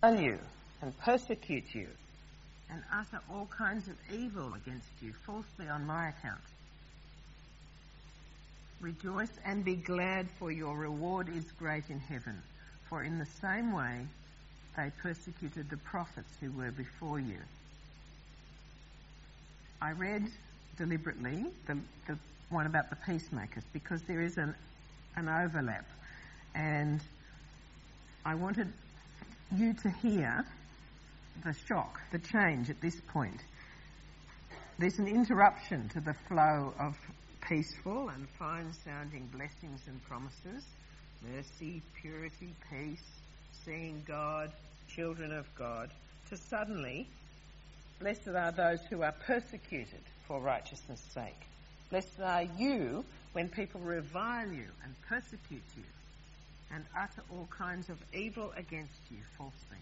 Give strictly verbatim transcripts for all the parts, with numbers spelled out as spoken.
you and persecute you and utter all kinds of evil against you falsely on my account. Rejoice and be glad, for your reward is great in heaven. For in the same way they persecuted the prophets who were before you. I read deliberately the, the one about the peacemakers because there is an, an overlap, and I wanted you to hear the shock, the change at this point. There's an interruption to the flow of peaceful and fine-sounding blessings and promises, mercy, purity, peace, seeing God, children of God, to suddenly, blessed are those who are persecuted for righteousness' sake. Blessed are you when people revile you and persecute you and utter all kinds of evil against you falsely.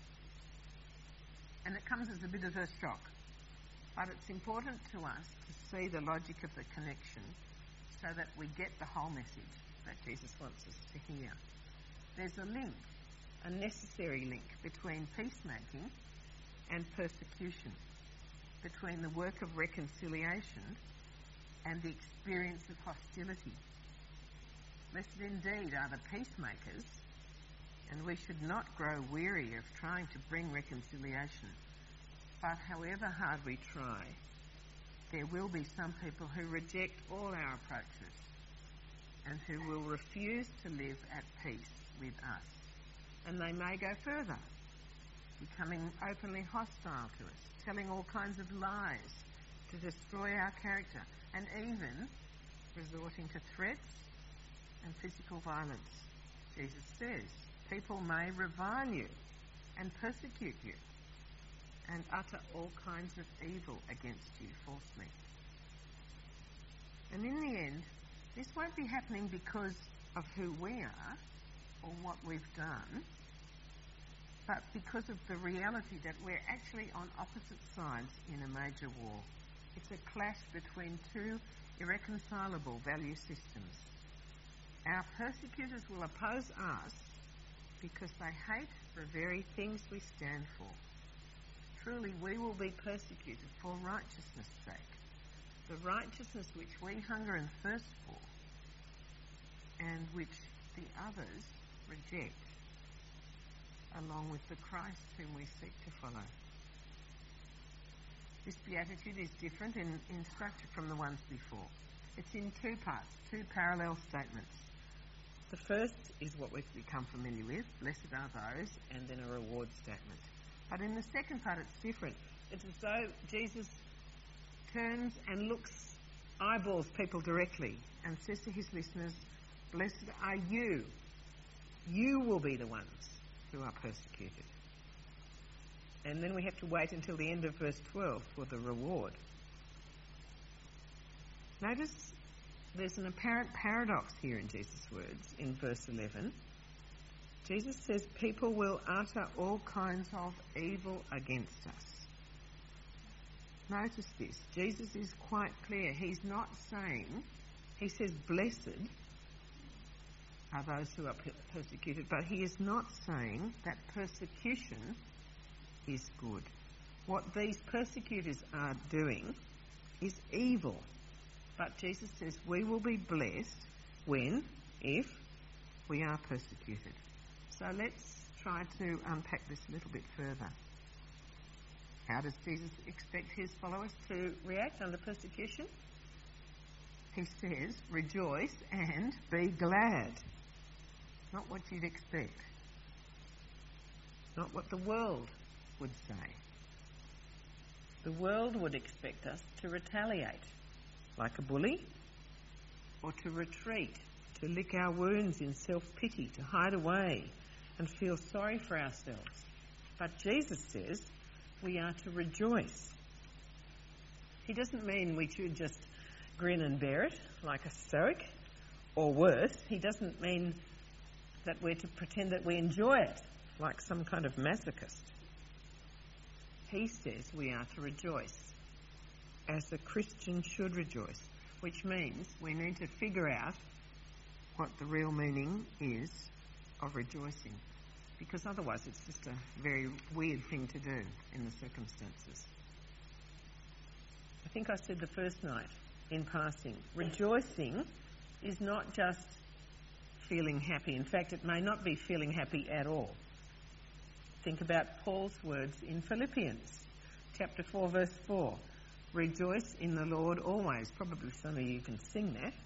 And it comes as a bit of a shock. But it's important to us to see the logic of the connection so that we get the whole message that Jesus wants us to hear. There's a link, a necessary link, between peacemaking and persecution, between the work of reconciliation and the experience of hostility. Blessed indeed are the peacemakers, and we should not grow weary of trying to bring reconciliation. But however hard we try, there will be some people who reject all our approaches and who will refuse to live at peace with us. And they may go further, becoming openly hostile to us, telling all kinds of lies to destroy our character, and even resorting to threats and physical violence. Jesus says, people may revile you and persecute you and utter all kinds of evil against you falsely. And in the end, this won't be happening because of who we are or what we've done, but because of the reality that we're actually on opposite sides in a major war. It's a clash between two irreconcilable value systems. Our persecutors will oppose us because they hate the very things we stand for. Truly, we will be persecuted for righteousness' sake, the righteousness which we hunger and thirst for, and which the others reject, along with the Christ whom we seek to follow. This beatitude is different in, in structure from the ones before. It's in two parts, two parallel statements. The first is what we've become familiar with, blessed are those, and then a reward statement. But in the second part, it's different. It's as though Jesus turns and looks, eyeballs people directly, and says to his listeners, blessed are you. You will be the ones who are persecuted. And then we have to wait until the end of verse twelve for the reward. Notice there's an apparent paradox here in Jesus' words in verse eleven. Jesus says people will utter all kinds of evil against us. Notice this. Jesus is quite clear. He's not saying, he says blessed are those who are persecuted, but he is not saying that persecution is good. What these persecutors are doing is evil. But Jesus says we will be blessed when, if, we are persecuted. So let's try to unpack this a little bit further. How does Jesus expect his followers to react under persecution? He says, rejoice and be glad. Not what you'd expect. Not what the world would say. The world would expect us to retaliate, like a bully, or to retreat, to lick our wounds in self-pity, to hide away and feel sorry for ourselves. But Jesus says we are to rejoice. He doesn't mean we should just grin and bear it like a stoic, or worse, he doesn't mean that we're to pretend that we enjoy it like some kind of masochist. He says we are to rejoice as a Christian should rejoice, which means we need to figure out what the real meaning is of rejoicing. because otherwise it's just a very weird thing to do in the circumstances. I think I said the first night in passing, rejoicing is not just feeling happy. In fact, it may not be feeling happy at all. Think about Paul's words in Philippians chapter four, verse four. Rejoice in the Lord always. Probably some of you can sing that.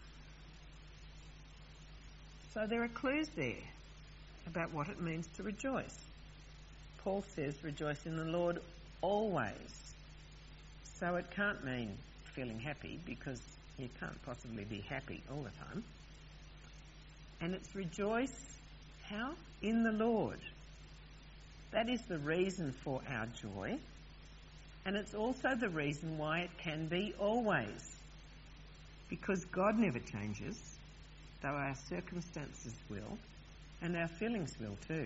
So there are clues there about what it means to rejoice. Paul says, rejoice in the Lord always. So it can't mean feeling happy, because you can't possibly be happy all the time. And it's rejoice, how? In the Lord. That is the reason for our joy. And it's also the reason why it can be always. Because God never changes, though our circumstances will, and our feelings will too.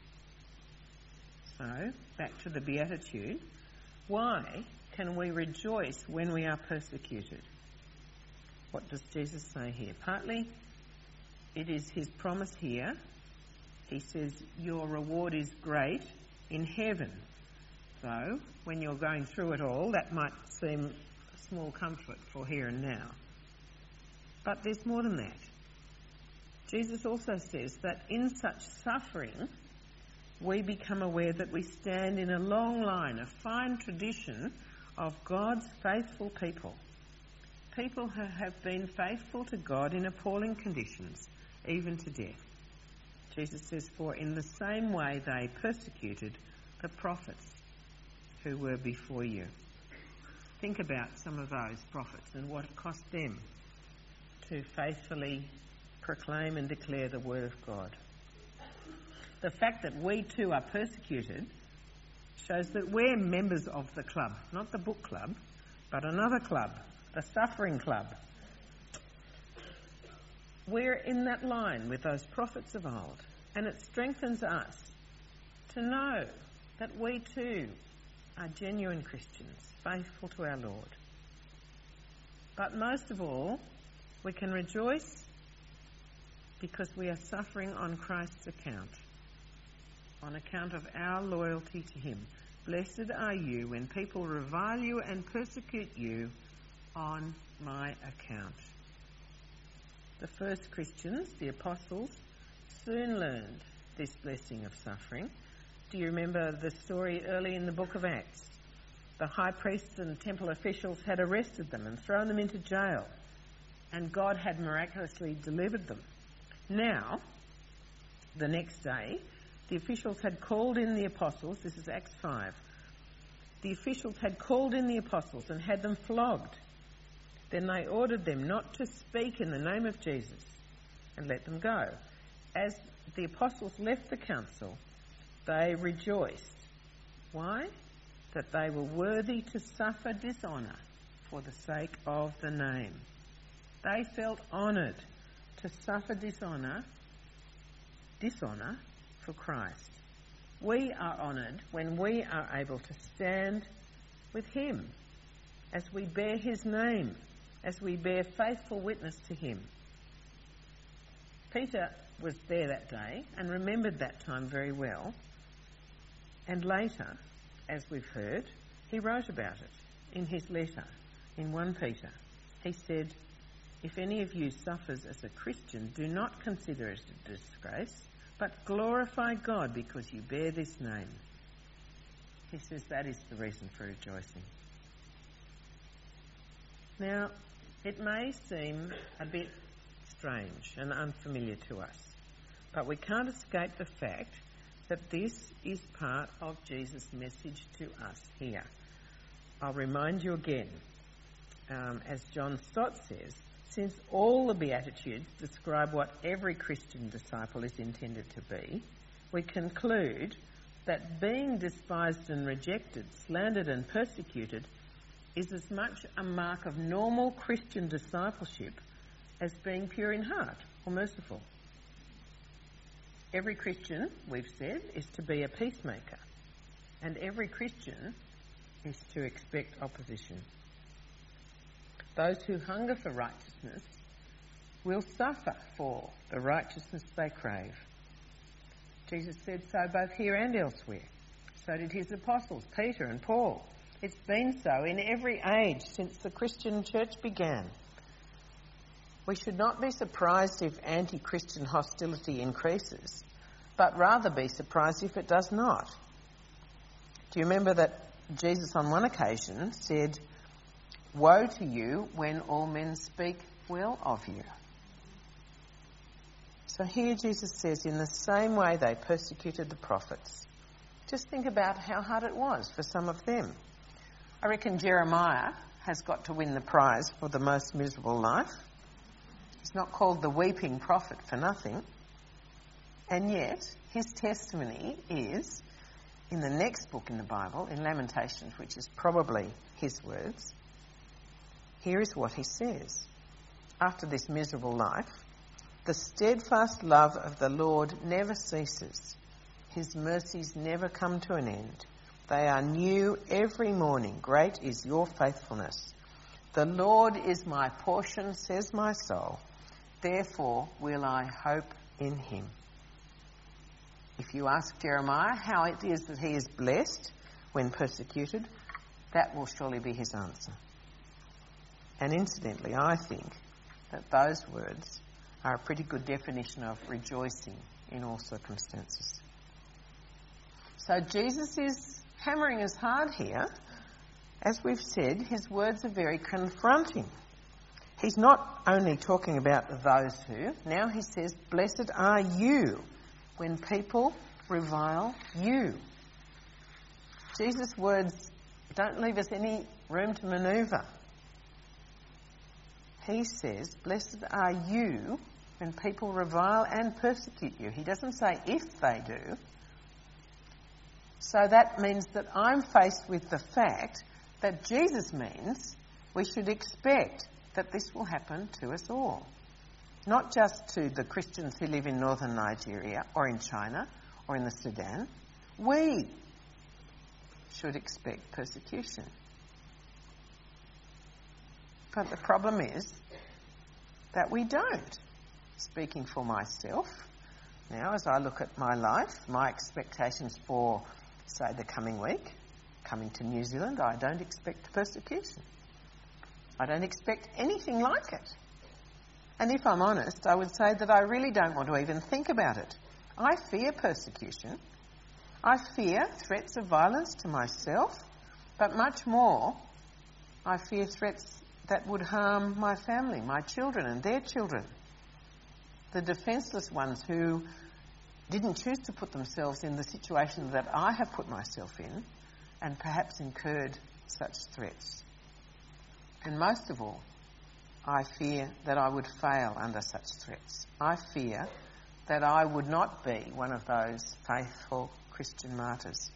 So, back to the Beatitude. Why can we rejoice when we are persecuted? What does Jesus say here? Partly, it is his promise here. He says, your reward is great in heaven. Though, when you're going through it all, that might seem small comfort for here and now. But there's more than that. Jesus also says that in such suffering, we become aware that we stand in a long line, a fine tradition of God's faithful people. People who have been faithful to God in appalling conditions, even to death. Jesus says, for in the same way they persecuted the prophets who were before you. Think about some of those prophets and what it cost them to faithfully proclaim and declare the word of God. The fact that we too are persecuted shows that we're members of the club, not the book club, but another club, the suffering club. We're in that line with those prophets of old, and it strengthens us to know that we too are genuine Christians, faithful to our Lord. But most of all, we can rejoice because we are suffering on Christ's account, on account of our loyalty to him. Blessed are you when people revile you and persecute you on my account. The first Christians, the apostles, soon learned this blessing of suffering. Do you remember the story early in the book of Acts? The high priests and temple officials had arrested them and thrown them into jail, and God had miraculously delivered them. Now, the next day, the officials had called in the apostles. This is Acts five. The officials had called in the apostles and had them flogged. Then they ordered them not to speak in the name of Jesus and let them go. As the apostles left the council, they rejoiced. Why? That they were worthy to suffer dishonour for the sake of the name. They felt honoured to suffer dishonour, dishonour for Christ. We are honoured when we are able to stand with him as we bear his name, as we bear faithful witness to him. Peter was there that day and remembered that time very well. And later, as we've heard, he wrote about it in his letter in First Peter. He said, if any of you suffers as a Christian, do not consider it a disgrace, but glorify God because you bear this name. He says that is the reason for rejoicing. Now, it may seem a bit strange and unfamiliar to us, but we can't escape the fact that this is part of Jesus' message to us here. I'll remind you again, um, as John Stott says, since all the Beatitudes describe what every Christian disciple is intended to be, we conclude that being despised and rejected, slandered and persecuted is as much a mark of normal Christian discipleship as being pure in heart or merciful. Every Christian, we've said, is to be a peacemaker, and every Christian is to expect opposition. Those who hunger for righteousness will suffer for the righteousness they crave. Jesus said so both here and elsewhere. So did his apostles, Peter and Paul. It's been so in every age since the Christian church began. We should not be surprised if anti-Christian hostility increases, but rather be surprised if it does not. Do you remember that Jesus on one occasion said, "Woe to you when all men speak well of you"? So here Jesus says, in the same way they persecuted the prophets. Just think about how hard it was for some of them. I reckon Jeremiah has got to win the prize for the most miserable life. He's not called the weeping prophet for nothing. And yet, his testimony is, in the next book in the Bible, in Lamentations, which is probably his words, here is what he says. After this miserable life, the steadfast love of the Lord never ceases. His mercies never come to an end. They are new every morning. Great is your faithfulness. The Lord is my portion, says my soul. Therefore will I hope in him. If you ask Jeremiah how it is that he is blessed when persecuted, that will surely be his answer. And incidentally, I think that those words are a pretty good definition of rejoicing in all circumstances. So Jesus is hammering us hard here. As we've said, his words are very confronting. He's not only talking about those who, now he says, "Blessed are you when people revile you." Jesus' words don't leave us any room to manoeuvre. He says, "Blessed are you when people revile and persecute you." He doesn't say if they do. So that means that I'm faced with the fact that Jesus means we should expect that this will happen to us all. Not just to the Christians who live in northern Nigeria or in China or in the Sudan. We should expect persecution. But the problem is that we don't. Speaking for myself, now as I look at my life, my expectations for, say, the coming week, coming to New Zealand, I don't expect persecution. I don't expect anything like it. And if I'm honest, I would say that I really don't want to even think about it. I fear persecution. I fear threats of violence to myself, but much more, I fear threats that would harm my family, my children and their children. The defenceless ones who didn't choose to put themselves in the situation that I have put myself in and perhaps incurred such threats. And most of all, I fear that I would fail under such threats. I fear that I would not be one of those faithful Christian martyrs.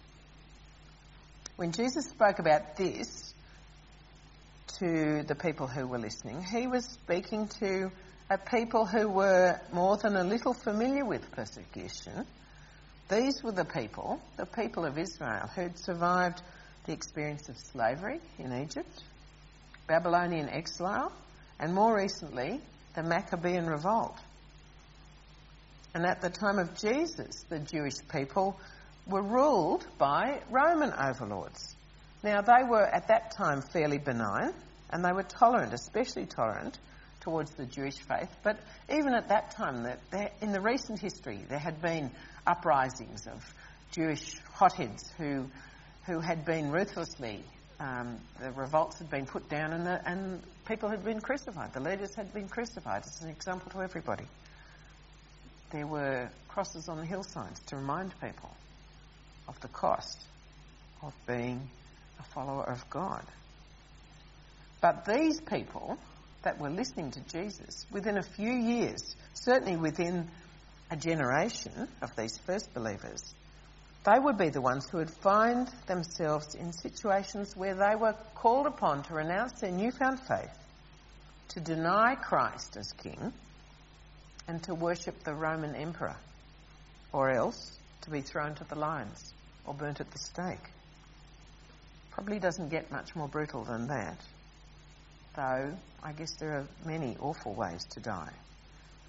When Jesus spoke about this to the people who were listening, he was speaking to a people who were more than a little familiar with persecution. These were the people, the people of Israel, who'd survived the experience of slavery in Egypt, Babylonian exile, and more recently, the Maccabean revolt. And at the time of Jesus, the Jewish people were ruled by Roman overlords. Now, they were at that time fairly benign, and they were tolerant, especially tolerant towards the Jewish faith. But even at that time, in the recent history, there had been uprisings of Jewish hotheads who who had been ruthlessly, um, the revolts had been put down and, the, and people had been crucified. The leaders had been crucified. It's an example to everybody. There were crosses on the hillsides to remind people of the cost of being a follower of God. But these people that were listening to Jesus, within a few years, certainly within a generation of these first believers, they would be the ones who would find themselves in situations where they were called upon to renounce their newfound faith, to deny Christ as king, and to worship the Roman emperor, or else to be thrown to the lions or burnt at the stake. Probably doesn't get much more brutal than that, though I guess there are many awful ways to die.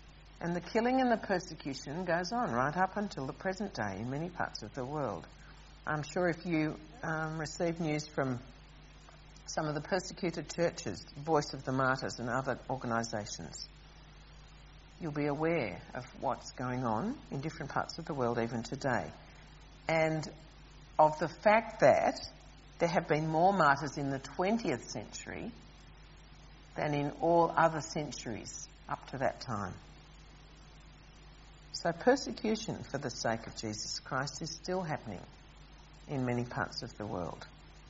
And the killing and the persecution goes on right up until the present day in many parts of the world. I'm sure if you um, receive news from some of the persecuted churches, Voice of the Martyrs and other organisations, you'll be aware of what's going on in different parts of the world even today. And of the fact that there have been more martyrs in the twentieth century than in all other centuries up to that time. So persecution for the sake of Jesus Christ is still happening in many parts of the world,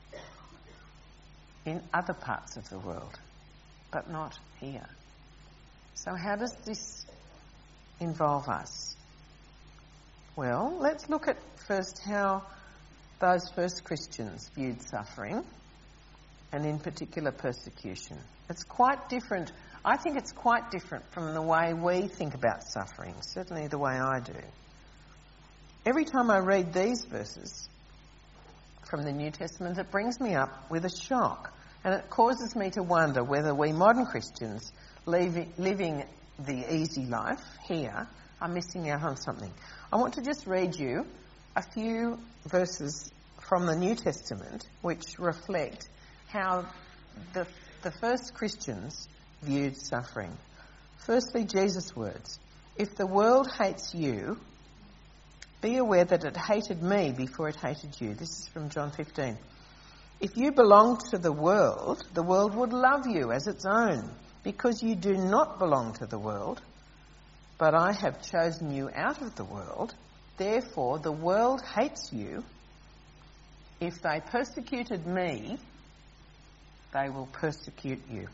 in other parts of the world, but not here. So how does this involve us? Well, let's look at first how those first Christians viewed suffering, and in particular persecution. It's quite different. I think it's quite different from the way we think about suffering, certainly the way I do. Every time I read these verses from the New Testament, it brings me up with a shock, and it causes me to wonder whether we modern Christians leaving, living the easy life here are missing out on something. I want to just read you a few verses from the New Testament which reflect how the, the first Christians viewed suffering. Firstly, Jesus' words, "If the world hates you, be aware that it hated me before it hated you." This is from John fifteen. "If you belonged to the world, the world would love you as its own. Because you do not belong to the world, but I have chosen you out of the world, therefore the world hates you. If they persecuted me, they will persecute you."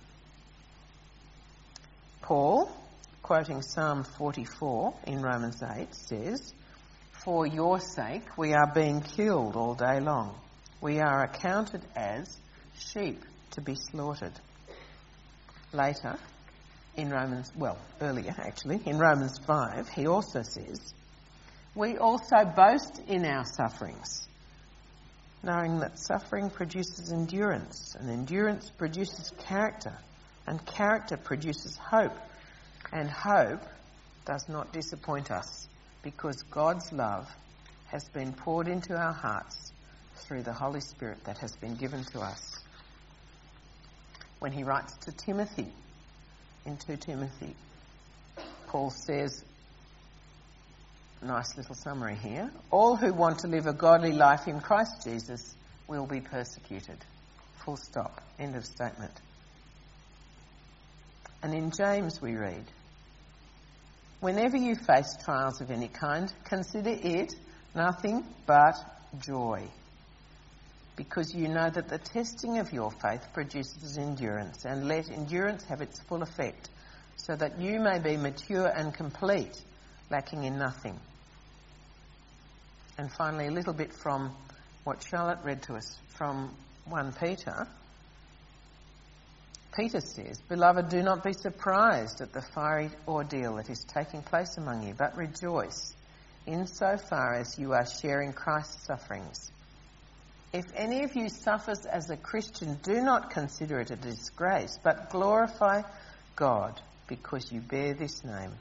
Paul, quoting Psalm forty-four in Romans eight, says, "For your sake we are being killed all day long. We are accounted as sheep to be slaughtered." Later, in Romans, well, earlier actually, in Romans five, he also says, "We also boast in our sufferings, knowing that suffering produces endurance, and endurance produces character, and character produces hope, and hope does not disappoint us, because God's love has been poured into our hearts through the Holy Spirit that has been given to us." When he writes to Timothy, in two Timothy, Paul says, nice little summary here, "All who want to live a godly life in Christ Jesus will be persecuted." Full stop. End of statement. And in James we read, "Whenever you face trials of any kind, consider it nothing but joy, because you know that the testing of your faith produces endurance, and let endurance have its full effect, so that you may be mature and complete, lacking in nothing." And finally, a little bit from what Charlotte read to us from First Peter. Peter says, "Beloved, do not be surprised at the fiery ordeal that is taking place among you, but rejoice insofar as you are sharing Christ's sufferings. If any of you suffers as a Christian, do not consider it a disgrace, but glorify God because you bear this name."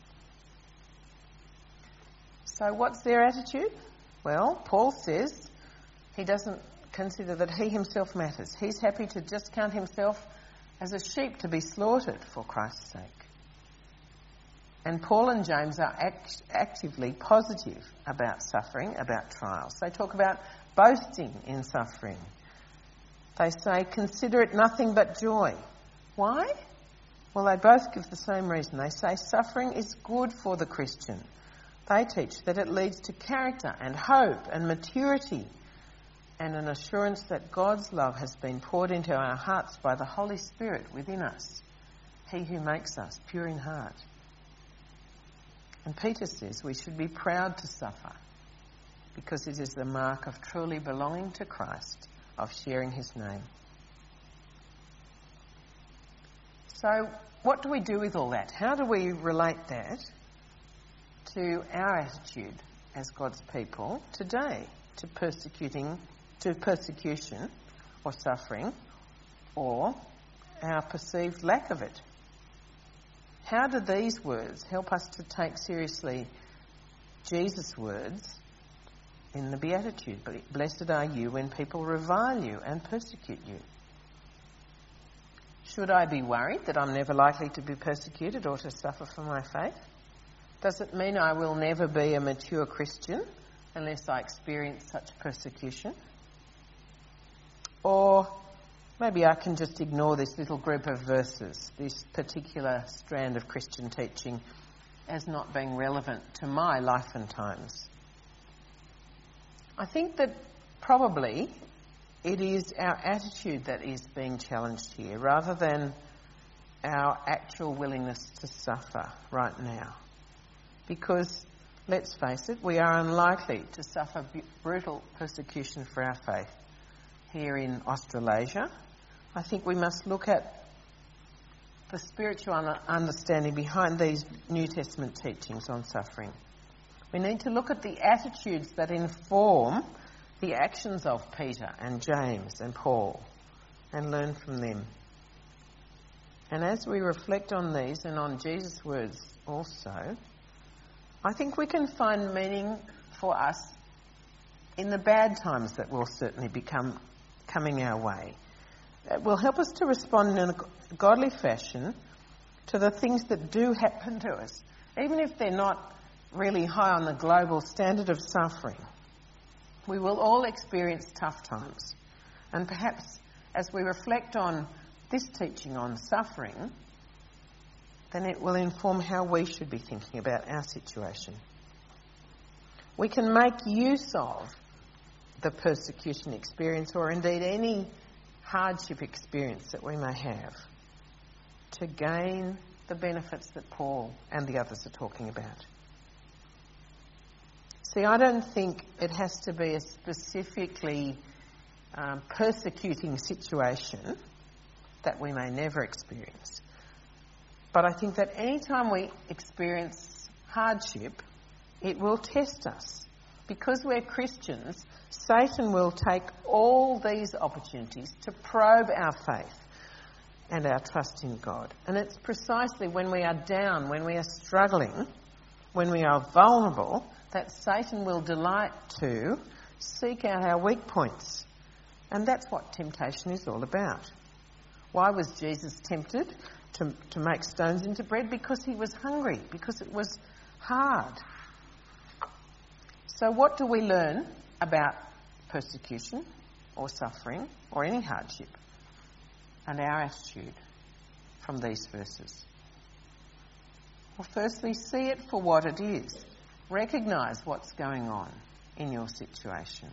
So what's their attitude? Well, Paul says he doesn't consider that he himself matters. He's happy to just count himself as a sheep to be slaughtered for Christ's sake. And Paul and James are act- actively positive about suffering, about trials. They talk about boasting in suffering. They say, "Consider it nothing but joy." Why? Well, they both give the same reason. They say suffering is good for the Christian. They teach that it leads to character and hope and maturity and an assurance that God's love has been poured into our hearts by the Holy Spirit within us, He who makes us pure in heart. And Peter says we should be proud to suffer, because it is the mark of truly belonging to Christ, of sharing his name. So what do we do with all that? How do we relate that to our attitude as God's people today to persecuting, to persecution or suffering, or our perceived lack of it? How do these words help us to take seriously Jesus' words in the Beatitude? Blessed are you when people revile you and persecute you. Should I be worried that I'm never likely to be persecuted or to suffer for my faith? Does it mean I will never be a mature Christian unless I experience such persecution? Or maybe I can just ignore this little group of verses, this particular strand of Christian teaching, as not being relevant to my life and times. I think that probably it is our attitude that is being challenged here rather than our actual willingness to suffer right now. Because, let's face it, we are unlikely to suffer brutal persecution for our faith here in Australasia. I think we must look at the spiritual understanding behind these New Testament teachings on suffering. We need to look at the attitudes that inform the actions of Peter and James and Paul and learn from them. And as we reflect on these and on Jesus' words also, I think we can find meaning for us in the bad times that will certainly become coming our way. It will help us to respond in a godly fashion to the things that do happen to us, even if they're not really high on the global standard of suffering. We will all experience tough times. And perhaps as we reflect on this teaching on suffering, then it will inform how we should be thinking about our situation. We can make use of the persecution experience, or indeed any hardship experience that we may have, to gain the benefits that Paul and the others are talking about. See, I don't think it has to be a specifically um, persecuting situation that we may never experience. But I think that any time we experience hardship, it will test us. Because we're Christians, Satan will take all these opportunities to probe our faith and our trust in God. And it's precisely when we are down, when we are struggling, when we are vulnerable, that Satan will delight to seek out our weak points. And that's what temptation is all about. Why was Jesus tempted to, to make stones into bread? Because he was hungry, because it was hard. So what do we learn about persecution or suffering or any hardship and our attitude from these verses? Well, firstly, see it for what it is. Recognise what's going on in your situation.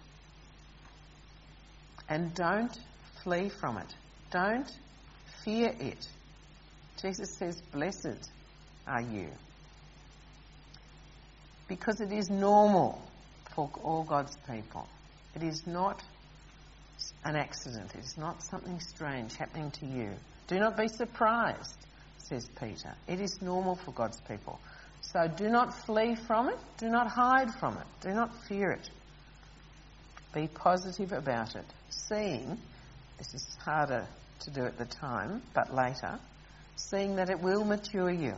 And don't flee from it. Don't fear it. Jesus says, blessed are you. Because it is normal for all God's people. It is not an accident. It is not something strange happening to you. Do not be surprised, says Peter. It is normal for God's people. So do not flee from it. Do not hide from it. Do not fear it. Be positive about it. Seeing, this is harder to do at the time, but later, seeing that it will mature you.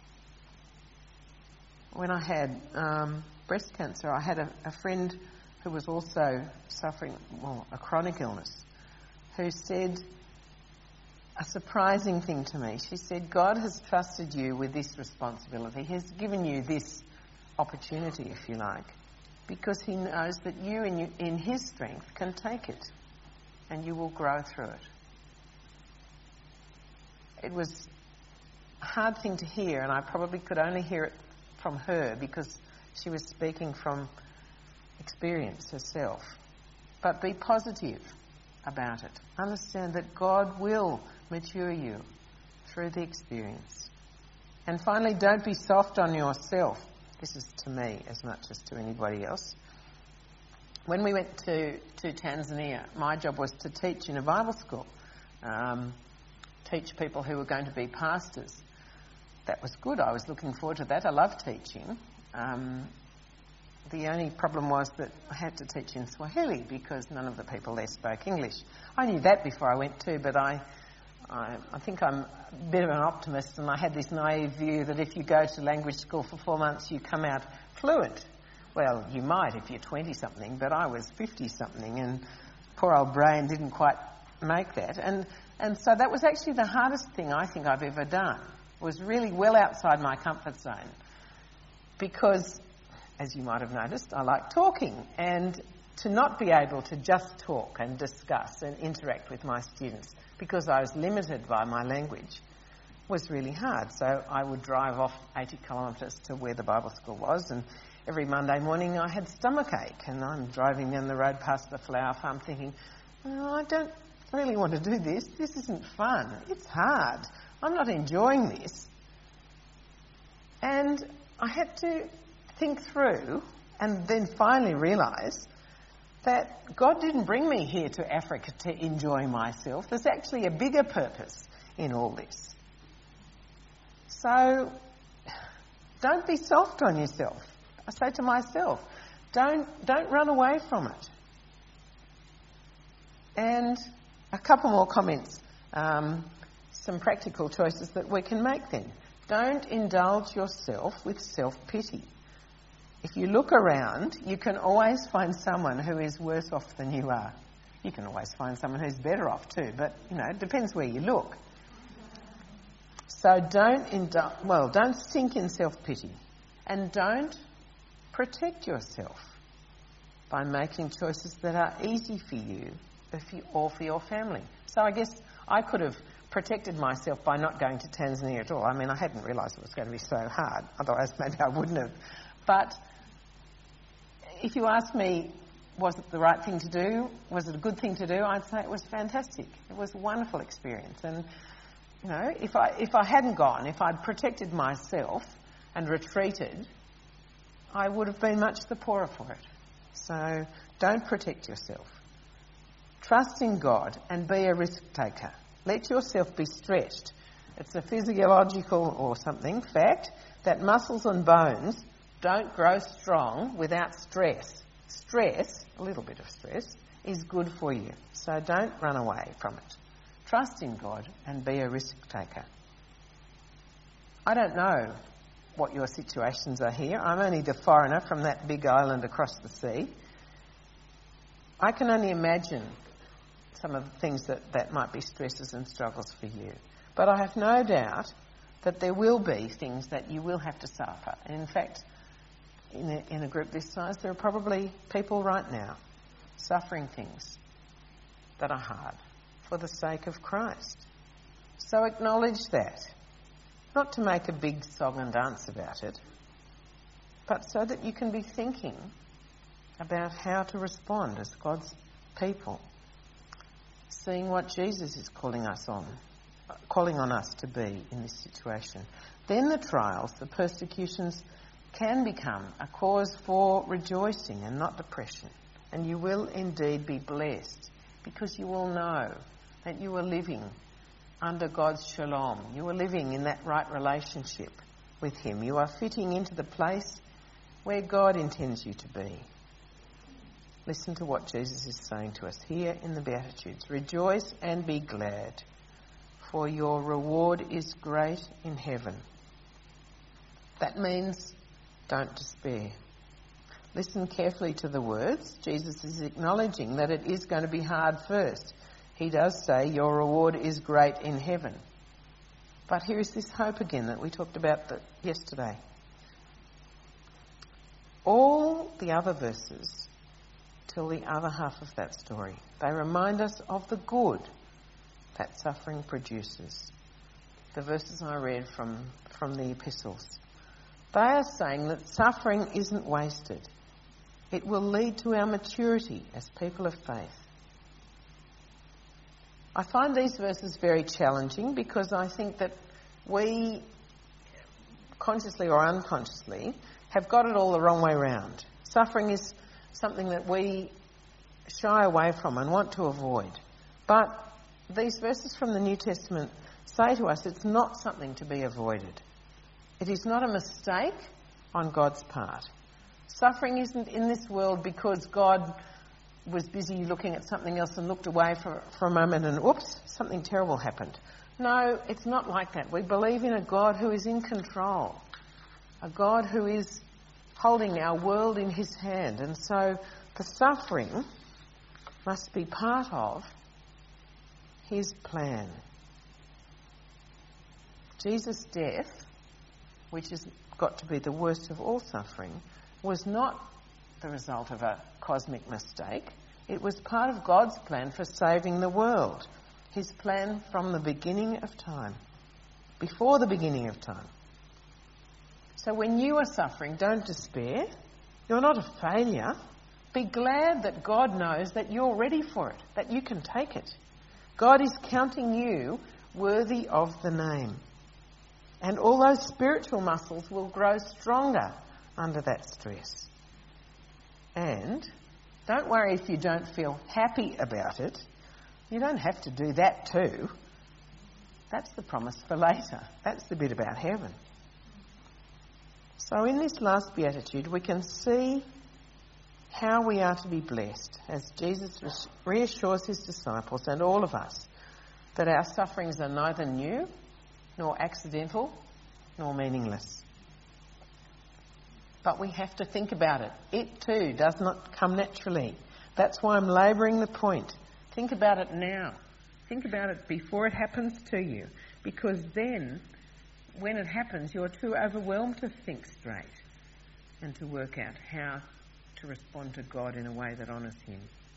When I had um, breast cancer, I had a, a friend who was also suffering, well, a chronic illness, who said a surprising thing to me. She said, God has trusted you with this responsibility. He has given you this opportunity, if you like, because he knows that you in, you, in his strength can take it and you will grow through it. It was a hard thing to hear, and I probably could only hear it from her because she was speaking from experience herself. But be positive about it. Understand that God will mature you through the experience. And finally, don't be soft on yourself. This is to me as much as to anybody else. When we went to, to Tanzania, my job was to teach in a Bible school, um, teach people who were going to be pastors. That was good. I was looking forward to that. I love teaching. Um, the only problem was that I had to teach in Swahili because none of the people there spoke English. I knew that before I went too, but I I, I think I'm a bit of an optimist, and I had this naive view that if you go to language school for four months, you come out fluent. Well, you might if you're twenty-something, but I was fifty-something, and poor old brain didn't quite make that. And, and so that was actually the hardest thing I think I've ever done, was really well outside my comfort zone. Because, as you might have noticed, I like talking, and to not be able to just talk and discuss and interact with my students because I was limited by my language was really hard. So I would drive off eighty kilometres to where the Bible school was, and every Monday morning I had stomachache, and I'm driving down the road past the flower farm thinking, oh, I don't really want to do this. This isn't fun. It's hard. I'm not enjoying this. And I had to think through and then finally realise that God didn't bring me here to Africa to enjoy myself. There's actually a bigger purpose in all this. So don't be soft on yourself. I say to myself, don't, don't run away from it. And a couple more comments, um, some practical choices that we can make then. Don't indulge yourself with self-pity. If you look around, you can always find someone who is worse off than you are. You can always find someone who's better off too, but, you know, it depends where you look. So don't indul- well, don't sink in self-pity, and don't protect yourself by making choices that are easy for you or for your family. So I guess I could have protected myself by not going to Tanzania at all. I mean, I hadn't realised it was going to be so hard, otherwise maybe I wouldn't have. But if you ask me, was it the right thing to do? Was it a good thing to do? I'd say it was fantastic. It was a wonderful experience. And, you know, if I if I hadn't gone, if I'd protected myself and retreated, I would have been much the poorer for it. So don't protect yourself. Trust in God and be a risk taker. Let yourself be stretched. It's a physiological or something fact that muscles and bones don't grow strong without stress. Stress, a little bit of stress, is good for you. So don't run away from it. Trust in God and be a risk taker. I don't know what your situations are here. I'm only the foreigner from that big island across the sea. I can only imagine some of the things that, that might be stresses and struggles for you. But I have no doubt that there will be things that you will have to suffer. And in fact, in a, in a group this size, there are probably people right now suffering things that are hard for the sake of Christ. So acknowledge that. Not to make a big song and dance about it, but so that you can be thinking about how to respond as God's people, seeing what Jesus is calling us on, calling on us to be in this situation. Then the trials, the persecutions, can become a cause for rejoicing and not depression. And you will indeed be blessed because you will know that you are living under God's shalom. You are living in that right relationship with Him. You are fitting into the place where God intends you to be. Listen to what Jesus is saying to us here in the Beatitudes. Rejoice and be glad, for your reward is great in heaven. That means don't despair. Listen carefully to the words. Jesus is acknowledging that it is going to be hard first. He does say your reward is great in heaven. But here is this hope again that we talked about the, yesterday. All the other verses till the other half of that story, they remind us of the good that suffering produces. The verses I read from, from the epistles. They are saying that suffering isn't wasted. It will lead to our maturity as people of faith. I find these verses very challenging because I think that we, consciously or unconsciously, have got it all the wrong way round. Suffering is something that we shy away from and want to avoid. But these verses from the New Testament say to us it's not something to be avoided. It is not a mistake on God's part. Suffering isn't in this world because God was busy looking at something else and looked away for, for a moment and, oops, something terrible happened. No, it's not like that. We believe in a God who is in control, a God who is holding our world in his hand. And so the suffering must be part of his plan. Jesus' death, which has got to be the worst of all suffering, was not the result of a cosmic mistake. It was part of God's plan for saving the world. His plan from the beginning of time. Before the beginning of time. So when you are suffering, don't despair. You're not a failure. Be glad that God knows that you're ready for it, that you can take it. God is counting you worthy of the name. And all those spiritual muscles will grow stronger under that stress. And don't worry if you don't feel happy about it. You don't have to do that too. That's the promise for later. That's the bit about heaven. So in this last beatitude, we can see how we are to be blessed as Jesus reassures his disciples and all of us that our sufferings are neither new, nor accidental, nor meaningless. But we have to think about it. It too does not come naturally. That's why I'm labouring the point. Think about it now. Think about it before it happens to you. Because then, when it happens, you're too overwhelmed to think straight and to work out how to respond to God in a way that honours him.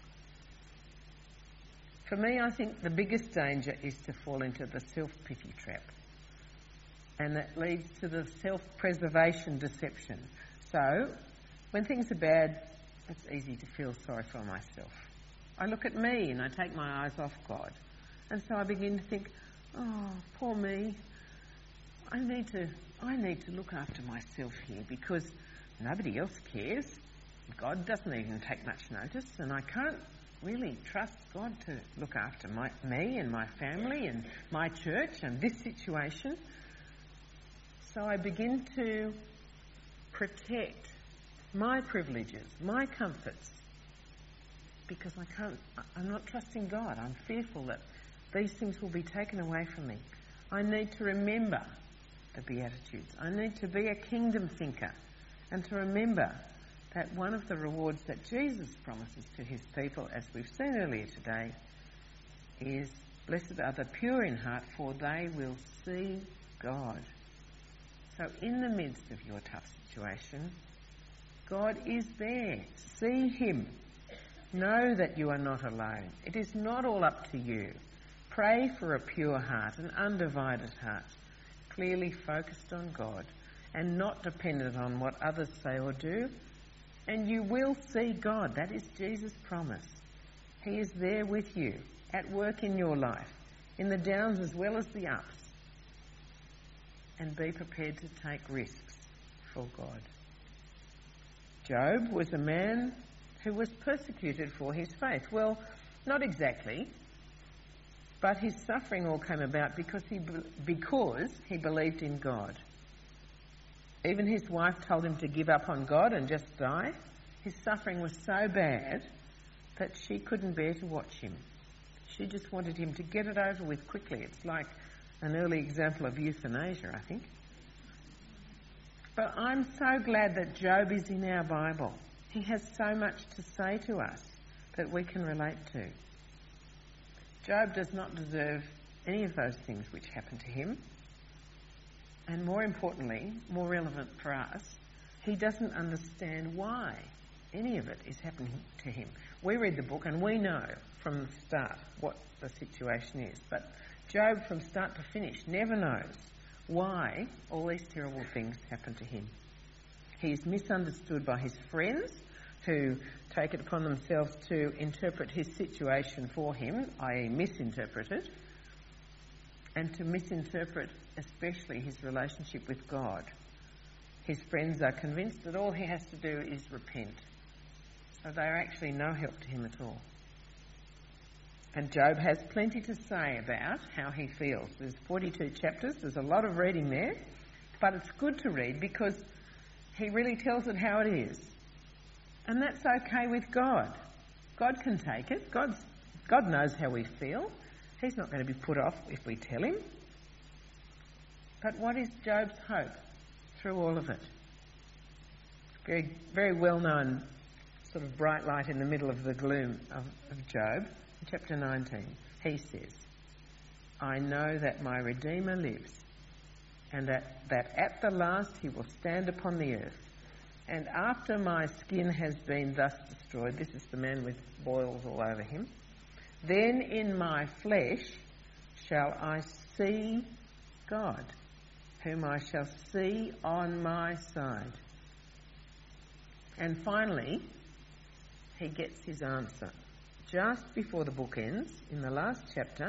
For me, I think the biggest danger is to fall into the self-pity trap. And that leads to the self-preservation deception. So, when things are bad, it's easy to feel sorry for myself. I look at me and I take my eyes off God. And so I begin to think, oh, poor me. I need to, I need to look after myself here because nobody else cares. God doesn't even take much notice, and I can't really trust God to look after my, me and my family and my church and this situation. So I begin to protect my privileges, my comforts, because I can't, I'm not trusting God. I'm fearful that these things will be taken away from me. I need to remember the Beatitudes. I need to be a kingdom thinker and to remember that one of the rewards that Jesus promises to his people, as we've seen earlier today, is blessed are the pure in heart, for they will see God. So in the midst of your tough situation, God is there. See him. Know that you are not alone. It is not all up to you. Pray for a pure heart, an undivided heart, clearly focused on God and not dependent on what others say or do. And you will see God. That is Jesus' promise. He is there with you, at work in your life, in the downs as well as the ups. And be prepared to take risks for God. Job was a man who was persecuted for his faith. Well, not exactly, but his suffering all came about because he because he believed in God. Even his wife told him to give up on God and just die. His suffering was so bad that she couldn't bear to watch him. She just wanted him to get it over with quickly. It's like an early example of euthanasia, I think. But I'm so glad that Job is in our Bible. He has so much to say to us that we can relate to. Job does not deserve any of those things which happened to him. And more importantly, more relevant for us, he doesn't understand why any of it is happening to him. We read the book and we know from the start what the situation is. But Job, from start to finish, never knows why all these terrible things happen to him. He is misunderstood by his friends who take it upon themselves to interpret his situation for him, that is misinterpret it, and to misinterpret especially his relationship with God. His friends are convinced that all he has to do is repent. So they are actually no help to him at all. And Job has plenty to say about how he feels. There's forty-two chapters, there's a lot of reading there, but it's good to read because he really tells it how it is. And that's okay with God. God can take it. God's, God knows how we feel. He's not going to be put off if we tell him. But what is Job's hope through all of it? Very, very well-known sort of bright light in the middle of the gloom of, of Job. In chapter nineteen, he says, I know that my Redeemer lives, and that, that at the last he will stand upon the earth. And after my skin has been thus destroyed, this is the man with boils all over him, then in my flesh shall I see God, whom I shall see on my side. And finally, he gets his answer. Just before the book ends, in the last chapter,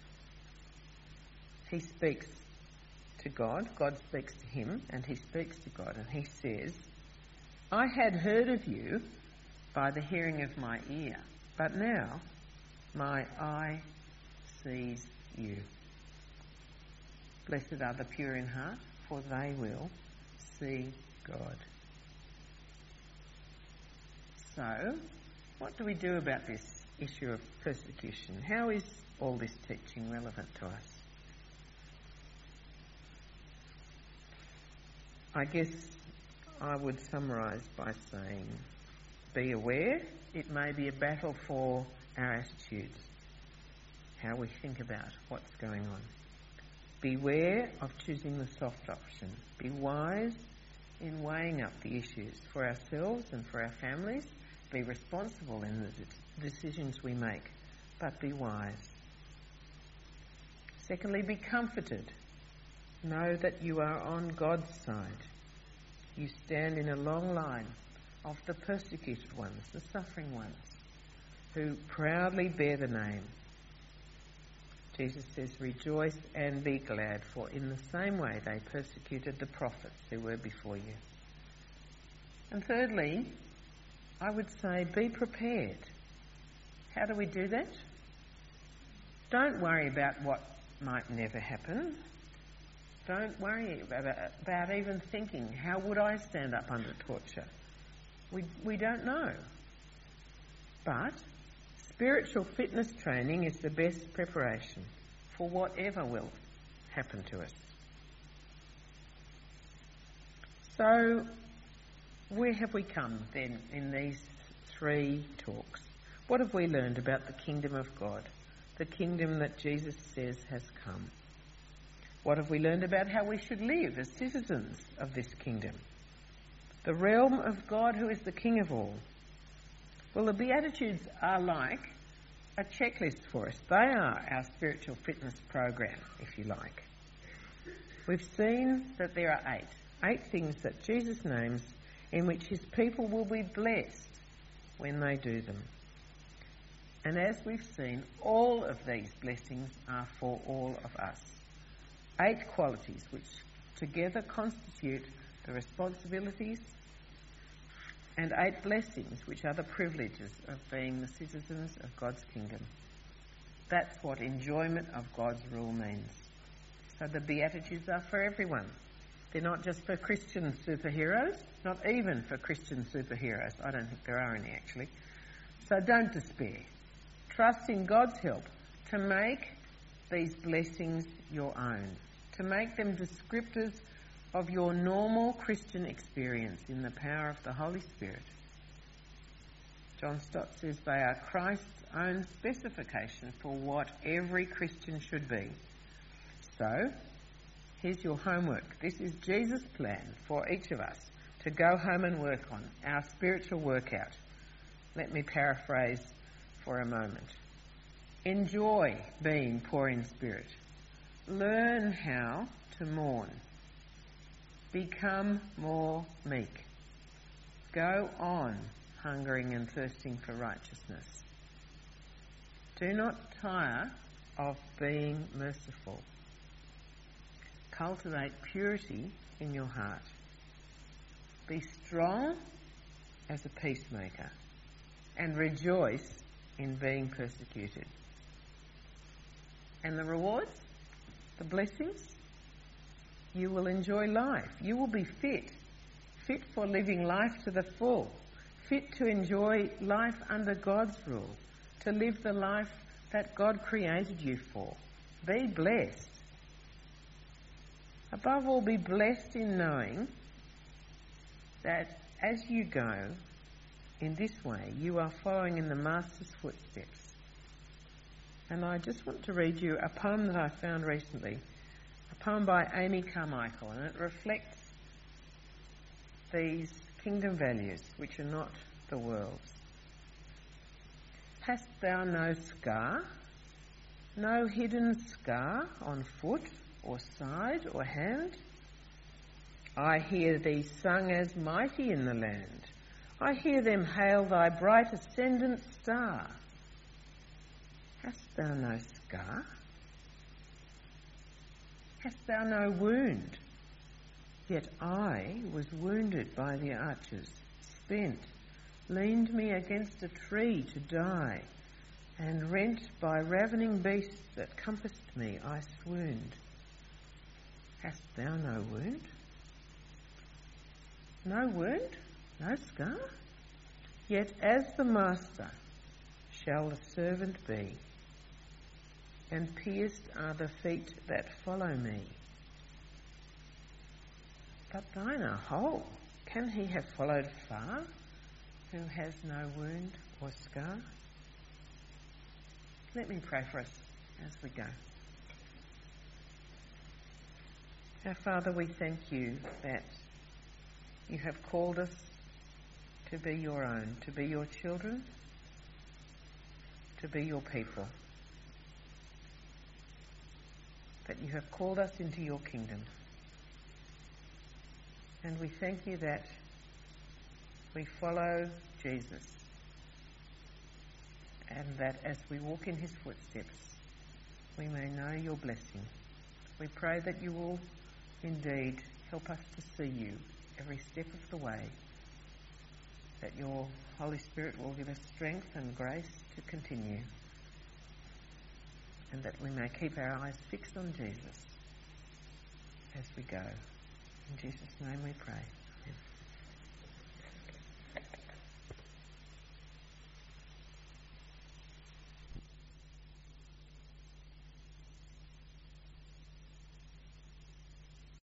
he speaks to God, God speaks to him, and he speaks to God, and he says, I had heard of you by the hearing of my ear, but now my eye sees you. Blessed are the pure in heart, for they will see God. So, what do we do about this issue of persecution? How is all this teaching relevant to us? I guess I would summarise by saying, be aware it may be a battle for our attitudes, how we think about what's going on. Beware of choosing the soft option. Be wise in weighing up the issues for ourselves and for our families. Be responsible in the decisions we make, but be wise. Secondly, be comforted. Know that you are on God's side. You stand in a long line of the persecuted ones, the suffering ones, who proudly bear the name. Jesus says, rejoice and be glad, for in the same way they persecuted the prophets who were before you. And thirdly, I would say be prepared. How do we do that? Don't worry about what might never happen. Don't worry about, about even thinking, how would I stand up under torture? We, we don't know. But spiritual fitness training is the best preparation for whatever will happen to us. So, where have we come then in these three talks? What have we learned about the kingdom of God, the kingdom that Jesus says has come? What have we learned about how we should live as citizens of this kingdom? The realm of God who is the King of all. Well, the Beatitudes are like a checklist for us. They are our spiritual fitness program, if you like. We've seen that there are eight. Eight things that Jesus names in which his people will be blessed when they do them. And as we've seen, all of these blessings are for all of us. Eight qualities which together constitute the responsibilities, and eight blessings which are the privileges of being the citizens of God's kingdom. That's what enjoyment of God's rule means. So the Beatitudes are for everyone. They're not just for Christian superheroes, not even for Christian superheroes. I don't think there are any actually. So don't despair. Trust in God's help to make these blessings your own, to make them descriptors of your normal Christian experience in the power of the Holy Spirit. John Stott says they are Christ's own specification for what every Christian should be. So, here's your homework. This is Jesus' plan for each of us to go home and work on, our spiritual workout. Let me paraphrase for a moment. Enjoy being poor in spirit. Learn how to mourn. Become more meek. Go on hungering and thirsting for righteousness. Do not tire of being merciful. Cultivate purity in your heart. Be strong as a peacemaker and rejoice in being persecuted. And the rewards, the blessings, you will enjoy life. You will be fit, fit for living life to the full, fit to enjoy life under God's rule, to live the life that God created you for. Be blessed. Above all, be blessed in knowing that as you go in this way, you are following in the Master's footsteps. And I just want to read you a poem that I found recently, a poem by Amy Carmichael, and it reflects these kingdom values which are not the world's. Hast thou no scar, no hidden scar on foot or side or hand? I hear thee sung as mighty in the land. I hear them hail thy bright ascendant star. Hast thou no scar? Hast thou no wound? Yet I was wounded by the archers, spent, leaned me against a tree to die, and rent by ravening beasts that compassed me, I swooned. Hast thou no wound? No wound? No scar? Yet as the master shall the servant be, and pierced are the feet that follow me. But thine are whole. Can he have followed far, who has no wound or scar? Let me pray for us as we go. Our Father, we thank you that you have called us to be your own, to be your children, to be your people. That you have called us into your kingdom. And we thank you that we follow Jesus, and that as we walk in his footsteps, we may know your blessing. We pray that you will indeed help us to see you every step of the way, that your Holy Spirit will give us strength and grace to continue, and that we may keep our eyes fixed on Jesus as we go. In Jesus' name we pray.